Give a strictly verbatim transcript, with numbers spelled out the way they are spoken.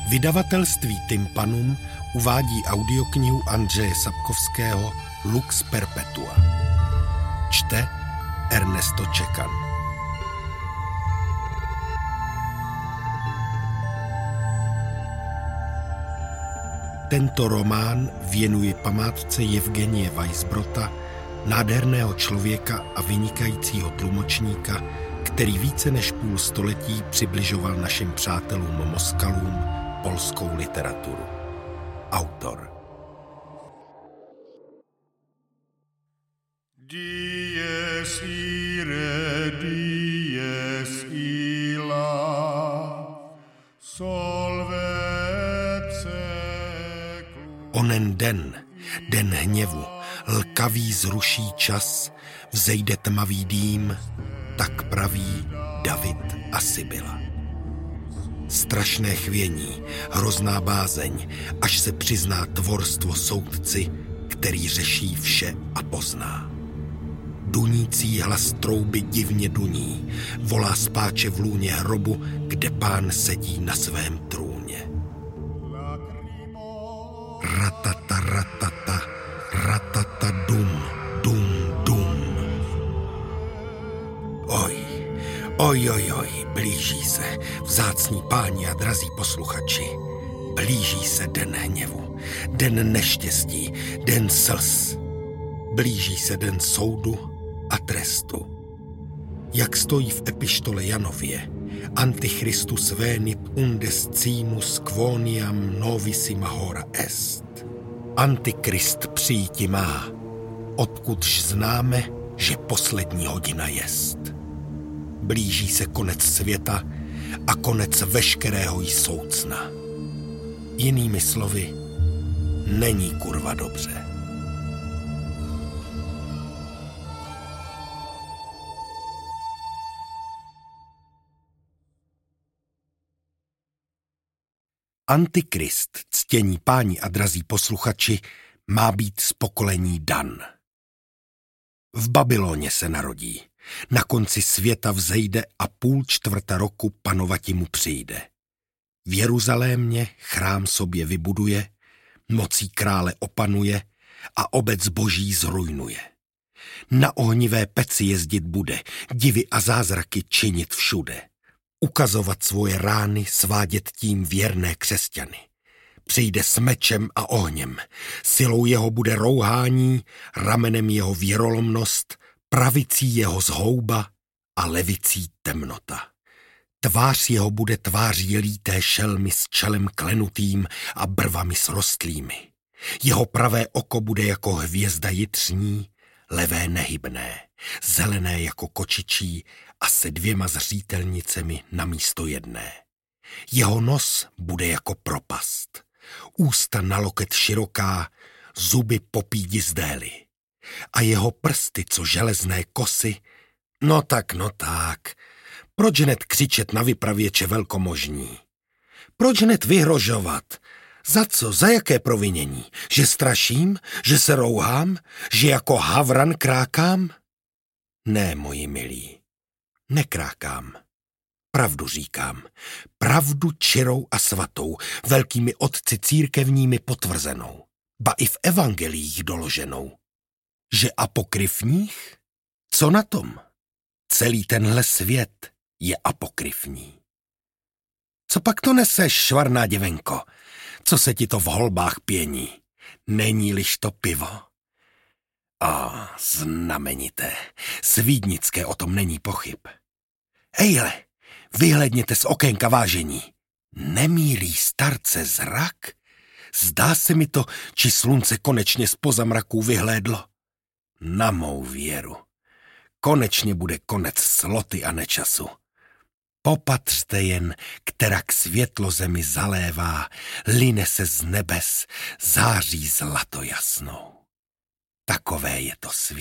Vydavatelství Tympanum uvádí audioknihu Andřeje Sapkovského Lux Perpetua. Čte Ernesto Čekan. Tento román věnuji památce Jevgenie Weisbrota, nádherného člověka a vynikajícího tlumočníka, který více než půl století přibližoval našim přátelům Moskalům polskou literaturu. Autor. Dies ire, dies illa, solvet seclum. Onen den, den hněvu, lkavý zruší čas, vzejde tmavý dým, tak praví David a Sibyla. Strašné chvění, hrozná bázeň, až se přizná tvorstvo soudci, který řeší vše a pozná. Dunící hlas trouby divně duní, volá spáče v lůně hrobu, kde pán sedí na svém trůně. Ratata, ratata, ratata, dum, dum, dum. Oj, oj, oj, oj, blíží se, vzácní páni a drazí posluchači. Blíží se den hněvu, den neštěstí, den slz. Blíží se den soudu a trestu. Jak stojí v epištole Janově, Antichristus venit undes cimus quoniam novissima hora est. Antikrist přijíti má, odkudž známe, že poslední hodina jest. Blíží se konec světa a konec veškerého jí soucna. Jinými slovy, není kurva dobře. Antikrist, ctění páni a drazí posluchači, má být z pokolení Dan. V Babyloně se narodí, na konci světa vzejde a půl čtvrta roku panovati mu přijde. V Jeruzalémě chrám sobě vybuduje, mocí krále opanuje a obec boží zrujnuje. Na ohnivé peci jezdit bude, divy a zázraky činit všude. Ukazovat svoje rány, svádět tím věrné křesťany. Přijde s mečem a ohněm, silou jeho bude rouhání, ramenem jeho věrolomnost, pravicí jeho zhouba a levicí temnota. Tvář jeho bude tváří líté šelmy s čelem klenutým a brvami srostlými. Jeho pravé oko bude jako hvězda jitřní, levé nehybné, zelené jako kočičí a se dvěma zřítelnicemi na místo jedné. Jeho nos bude jako propast, ústa na loket široká, zuby popídi zdély. A jeho prsty, co železné kosy, no tak, no tak, proč hned křičet na vypravěče velkomožní? Proč hned vyhrožovat? Za co? Za jaké provinění? Že straším? Že se rouhám? Že jako havran krákám? Ne, moji milí, nekrákám. Pravdu říkám. Pravdu čirou a svatou, velkými otci církevními potvrzenou. Ba i v evangeliích doloženou. Že apokryfních? Co na tom? Celý tenhle svět je apokryfní. Co pak to neseš, švarná děvenko? Co se ti to v holbách pění? Není-liž to pivo? A znamenité, svídnické, o tom není pochyb. Ejhle, vyhlédněte z okénka, vážení. Nemílí starce zrak? Zdá se mi to, či slunce konečně zpoza mraků vyhlédlo. Na mou věru. Konečně bude konec sloty a nečasu. Popatřte jen, kterak světlo zemi zalévá, line se z nebes, září zlato jasnou. Takové je to svět.